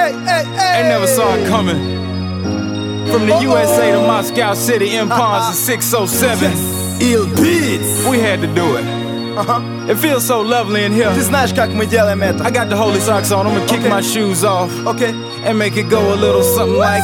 They never saw it coming. From the USA to Moscow City, Impawns in 607. Ill Beats. We had to do it. It feels so lovely in here. Ты знаешь, как мы делаем это. I got the holy socks on, I'm gonna kick my shoes off. Okay. And make it go a little something like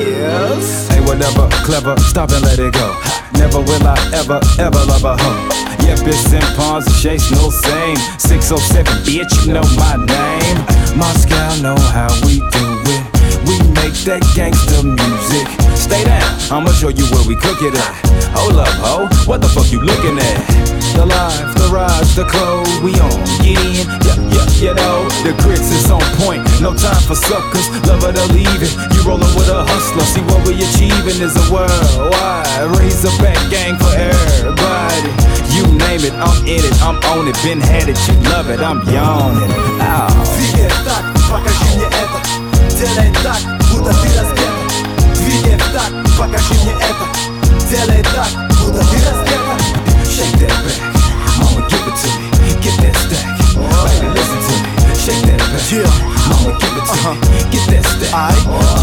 this. Hey, whatever, clever, stop and let it go. Never will I ever love a hoe. Yep, it's Impawns, the shakes no same. 607, bitch, you know my name. Moscow know how we do it. We make that gangster music. Stay down, I'ma show you where we cook it at. Hold up, ho, what the fuck you looking at? The life, the rise, the clothes we on. Get in, yeah, you know. The grits is on point, no time for suckers. Love it or leave it, you rollin' with a hustler. See what we achieving is a worldwide Razorback gang for everybody. You name it, I'm in it, I'm on it. Been had it, you love it, I'm yawning. Двигай так, покажи мне это. Делай так, будто ты раздета. Двигай так, покажи мне это. Делай так, будто ты раздета. Shake that back, mama give it to me. Get that stack, baby listen to me. Shake that back, mama give it to me. Get that stack.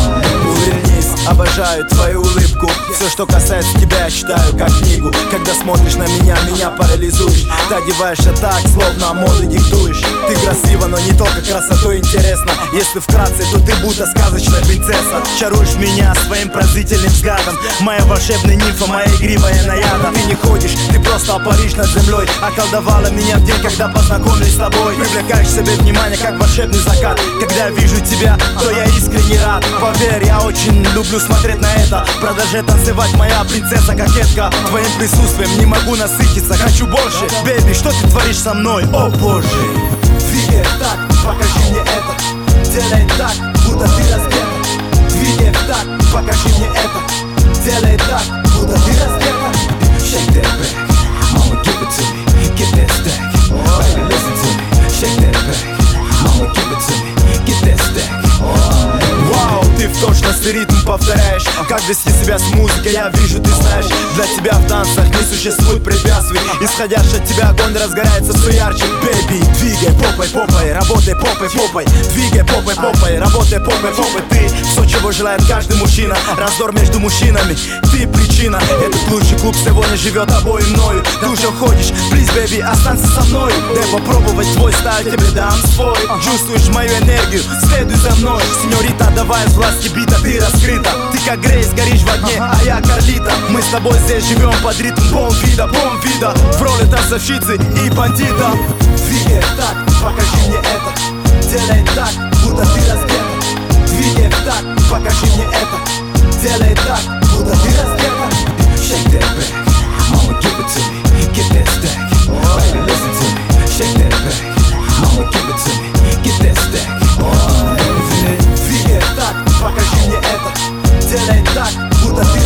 Увернись, обожаю твою улыбку. Все, что касается тебя, я читаю как книгу. Когда смотришь на меня парализуешь. Ты одеваешься так, словно моду диктуешь. Ты красива, но не только красотой интересно. Если вкратце, то ты будто сказочная принцесса. Чаруешь меня своим пронзительным взглядом. Моя волшебная нимфа, моя игривая наяда. Ты не ходишь, ты просто паришь над землей. Околдовала меня в день, когда познакомились с тобой. Привлекаешь себе внимание, как волшебный закат. Когда я вижу тебя, то я искренне рад. Поверь, я очень люблю смотреть на это. Продолжай танцевать, моя принцесса-кокетка. Твоим присутствием не могу насытиться. Хочу больше, бэйби, что ты творишь со мной, о боже. Двигай так, покажи мне это. Делай так, будто ты раздета. Двигай так, покажи мне это. Делай так, будто ты раздета. Shake that back, mama give it to me. Get that stack, baby listen to me. Shake that back, mama give it to me. Get that stack. Вау, ты в точности ритм повторяешь. Как вести себя с музыкой, я вижу, ты знаешь. Для тебя в танцах не существует препятствий. Исходящий от тебя огонь разгорается все ярче. Бэйби, двигай попой, работай попой. Двигай попой, работай попой. Ты все, чего желает каждый мужчина. Раздор между мужчинами, ты причина. Этот лучший клуб сегодня живет тобой и мною. Ты уже ходишь, please, baby, останься со мной. Дай попробовать твой стайл, тебе дам свой. Чувствуешь мою энергию, следуй за мной. Сеньорита, давай с власти бита, ты раскрыта. Ты как Грейс, горишь в огне, а я Карлита. Мы с тобой здесь живем под ритм бомб-вида. В роли танцовщицы и бандита. Двигай так, покажи мне это. Делай так, будто ты раздета. Двигай так, покажи мне это. Делай так, будто ты раздета. Shake that back, mama give it to me. Get that stack, baby listen to me. Shake that back, mama give it to me. Get that stack. Двигай так, покажи мне это. Делай так, будто ты